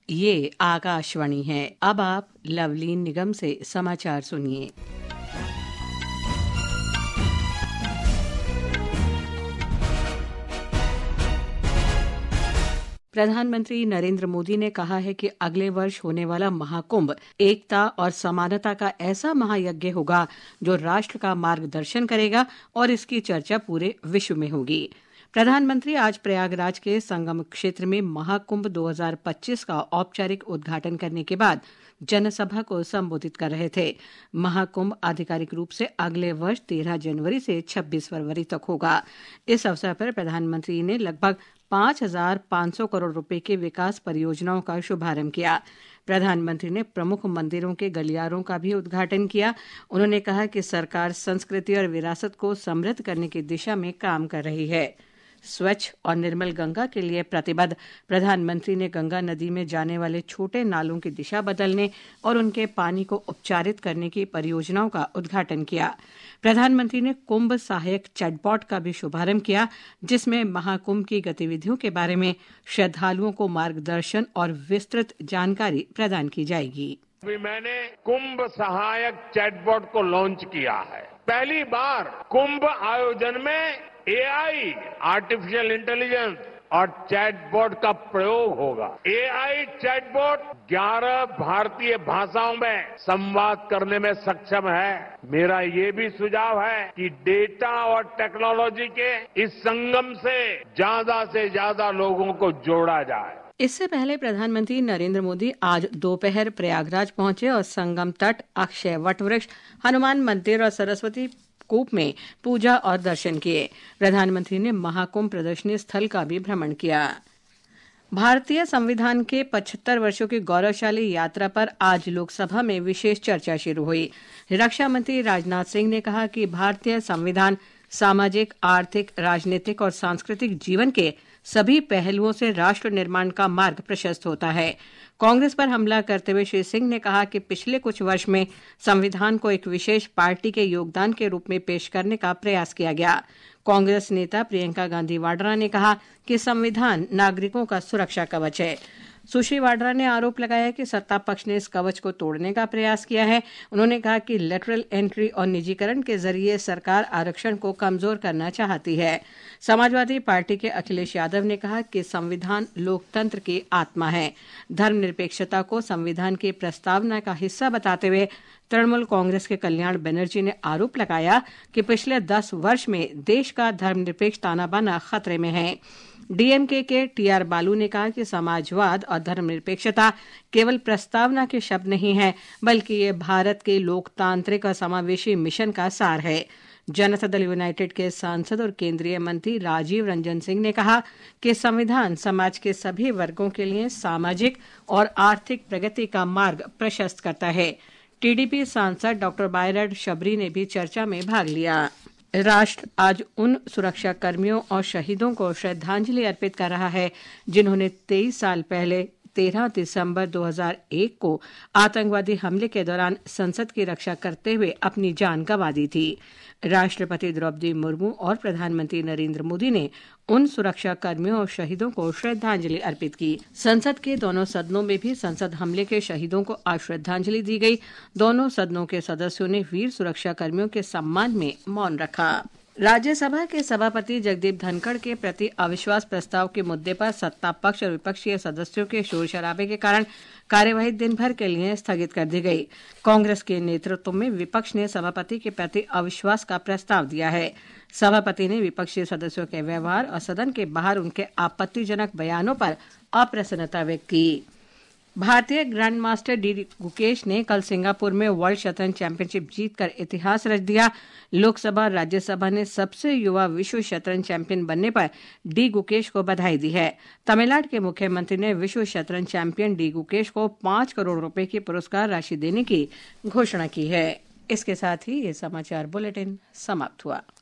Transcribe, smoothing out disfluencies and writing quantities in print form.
ये आकाशवाणी है। अब आप लवलीन निगम से समाचार सुनिए। प्रधानमंत्री नरेंद्र मोदी ने कहा है कि अगले वर्ष होने वाला महाकुंभ एकता और समानता का ऐसा महायज्ञ होगा जो राष्ट्र का मार्गदर्शन करेगा और इसकी चर्चा पूरे विश्व में होगी। प्रधानमंत्री आज प्रयागराज के संगम क्षेत्र में महाकुंभ 2025 का औपचारिक उद्घाटन करने के बाद जनसभा को संबोधित कर रहे थे। महाकुंभ आधिकारिक रूप से अगले वर्ष 13 जनवरी से 26 फरवरी तक होगा। इस अवसर पर प्रधानमंत्री ने लगभग 5,500 करोड़ रुपए के विकास परियोजनाओं का शुभारंभ किया। प्रधानमंत्री ने प्रमुख मंदिरों के गलियारों का भी उद्घाटन किया। उन्होंने कहा कि सरकार संस्कृति और विरासत को समृद्ध करने की दिशा में काम कर रही है। स्वच्छ और निर्मल गंगा के लिए प्रतिबद्ध प्रधानमंत्री ने गंगा नदी में जाने वाले छोटे नालों की दिशा बदलने और उनके पानी को उपचारित करने की परियोजनाओं का उद्घाटन किया। प्रधानमंत्री ने कुंभ सहायक चैटबॉट का भी शुभारंभ किया, जिसमें महाकुंभ की गतिविधियों के बारे में श्रद्धालुओं को मार्गदर्शन और विस्तृत जानकारी प्रदान की जाएगी। मैंने कुंभ सहायक चैटबॉट को लॉन्च किया है। पहली बार कुंभ आयोजन में एआई, आर्टिफिशियल इंटेलिजेंस और चैटबॉट का प्रयोग होगा। एआई चैटबॉट 11 भारतीय भाषाओं में संवाद करने में सक्षम है। मेरा ये भी सुझाव है कि डेटा और टेक्नोलॉजी के इस संगम से ज्यादा लोगों को जोड़ा जाए। इससे पहले प्रधानमंत्री नरेंद्र मोदी आज दोपहर प्रयागराज पहुंचे और संगम तट, अक्षय वट वृक्ष, हनुमान मंदिर और सरस्वती कूप में पूजा और दर्शन किए। प्रधानमंत्री ने महाकुंभ प्रदर्शनी स्थल का भी भ्रमण किया। भारतीय संविधान के 75 वर्षों की गौरवशाली यात्रा पर आज लोकसभा में विशेष चर्चा शुरू हुई। रक्षा मंत्री राजनाथ सिंह ने कहा कि भारतीय संविधान सामाजिक, आर्थिक, राजनीतिक और सांस्कृतिक जीवन के सभी पहलुओं से राष्ट्र निर्माण का मार्ग प्रशस्त होता है। कांग्रेस पर हमला करते हुए श्री सिंह ने कहा कि पिछले कुछ वर्ष में संविधान को एक विशेष पार्टी के योगदान के रूप में पेश करने का प्रयास किया गया। कांग्रेस नेता प्रियंका गांधी वाड्रा ने कहा कि संविधान नागरिकों का सुरक्षा कवच है। सुश्री वाड्रा ने आरोप लगाया कि सत्ता पक्ष ने इस कवच को तोड़ने का प्रयास किया है। उन्होंने कहा कि लेटरल एंट्री और निजीकरण के जरिए सरकार आरक्षण को कमजोर करना चाहती है। समाजवादी पार्टी के अखिलेश यादव ने कहा कि संविधान लोकतंत्र की आत्मा है। धर्मनिरपेक्षता को संविधान की प्रस्तावना का हिस्सा बताते हुए तृणमूल कांग्रेस के कल्याण बनर्जी ने आरोप लगाया कि पिछले 10 वर्ष में देश का धर्मनिरपेक्ष ताना बाना खतरे में है। डीएमके के टीआर बालू ने कहा कि समाजवाद और धर्मनिरपेक्षता केवल प्रस्तावना के शब्द नहीं है, बल्कि ये भारत के लोकतांत्रिक और समावेशी मिशन का सार है। जनता दल यूनाइटेड के सांसद और केंद्रीय मंत्री राजीव रंजन सिंह ने कहा कि संविधान समाज के सभी वर्गों के लिए सामाजिक और आर्थिक प्रगति का मार्ग प्रशस्त करता है। टीडीपी सांसद डॉक्टर बायरड शबरी ने भी चर्चा में भाग लिया। राष्ट्र आज उन सुरक्षा कर्मियों और शहीदों को श्रद्धांजलि अर्पित कर रहा है जिन्होंने 23 साल पहले 13 दिसंबर 2001 को आतंकवादी हमले के दौरान संसद की रक्षा करते हुए अपनी जान गंवा दी थी। राष्ट्रपति द्रौपदी मुर्मू और प्रधानमंत्री नरेंद्र मोदी ने उन सुरक्षा कर्मियों और शहीदों को श्रद्धांजलि अर्पित की। संसद के दोनों सदनों में भी संसद हमले के शहीदों को आज श्रद्धांजलि दी गई। दोनों सदनों के सदस्यों ने वीर सुरक्षा कर्मियों के सम्मान में मौन रखा। राज्यसभा के सभापति जगदीप धनखड़ के प्रति अविश्वास प्रस्ताव के मुद्दे पर सत्ता पक्ष और विपक्षी सदस्यों के शोर शराबे के कारण कार्यवाही दिन भर के लिए स्थगित कर दी गई। कांग्रेस के नेतृत्व में विपक्ष ने सभापति के प्रति अविश्वास का प्रस्ताव दिया है। सभापति ने विपक्षी सदस्यों के व्यवहार और सदन के बाहर उनके आपत्तिजनक बयानों पर अप्रसन्नता व्यक्त की। भारतीय ग्रैंड मास्टर डी गुकेश ने कल सिंगापुर में वर्ल्ड शतरंज चैंपियनशिप जीतकर इतिहास रच दिया। लोकसभा और राज्यसभा ने सबसे युवा विश्व शतरंज चैंपियन बनने पर डी गुकेश को बधाई दी है। तमिलनाडु के मुख्यमंत्री ने विश्व शतरंज चैंपियन डी गुकेश को 5 करोड़ रुपए की पुरस्कार राशि देने की घोषणा की है। इसके साथ ही ये समाचार बुलेटिन समाप्त हुआ।